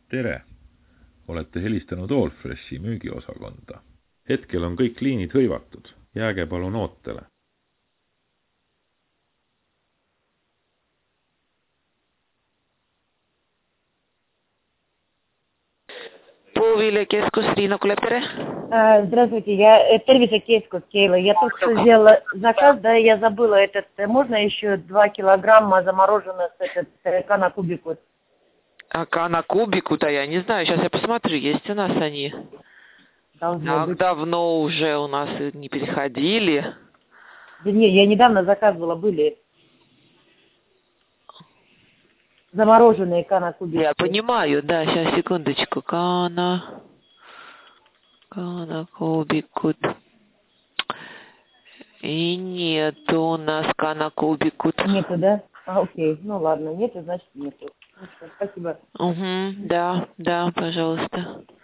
Tere! Olete helistanud Allfreshi müügiosakonda. Hetkel on kõik liinid hõivatud. Jääge palun ootele. Puuviljakeskus, Riina Kulepeре. Здравствуйте, я Тервисакейская Кейла. Я только что сделала заказ, да, я забыла этот. Можно еще 2 килограмма замороженных кана кубику? Кана кубику-то я не знаю, сейчас я посмотрю, есть у нас они. Должно быть. Давно уже у нас не переходили. Да не, я недавно заказывала, были замороженные кана кубику. Я понимаю, да, сейчас, секундочку. Кана кубику. И нету у нас кана кубику. Нету, да? Окей, ну ладно, нету, значит нету. Спасибо. Угу, да, пожалуйста.